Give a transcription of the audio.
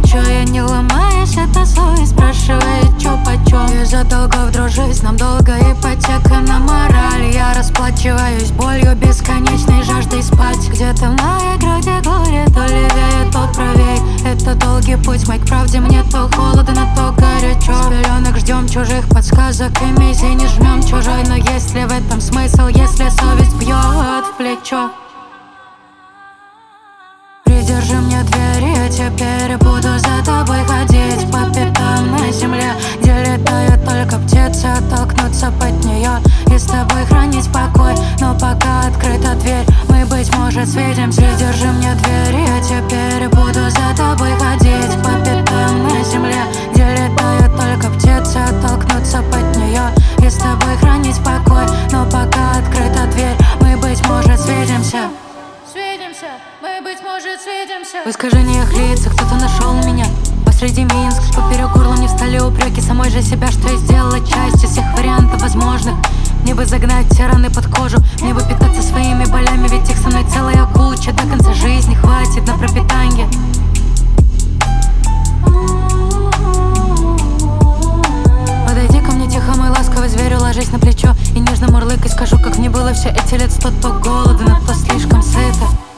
Чё я не ломаюсь, это совесть спрашивает, чё почём. Из-за долгов дружить, нам долго ипотека на мораль. Я расплачиваюсь болью, бесконечной жаждой спать. Где-то в моей груди горе, то левее, то правей. Это долгий путь мой к правде, мне то холодно, то горячо. С пеленок ждем чужих подсказок и мизи не жмем чужой. Но есть ли в этом смысл, если совесть бьет в плечо? Придержи мне двери, я теперь буду за тобой ходить по пятам на земле, где летают только птицы, оттолкнуться под нее и с тобой хранить покой. Но пока открыта дверь, мы, быть может, свидимся. Придержи мне двери, я теперь буду за тобой ходить по пятам на земле, где летают только птицы, оттолкнуться под нее и с тобой хранить покой. Но пока открыта дверь, мы, быть может, свидимся. Мы, быть может, свидимся. В искажениях лица кто-то нашел меня посреди Минска. Поперек горла мне встали упреки самой же себя, что я сделала часть из всех вариантов возможных. Мне бы загнать все раны под кожу, мне бы питаться своими болями, ведь их со мной целая куча. До конца жизни хватит на пропитанье. Подойди ко мне тихо, мой ласковый зверь, ложись на плечо и нежно мурлыкай. Скажу, как мне было все эти лет, 100 то голодно, то слишком сыто.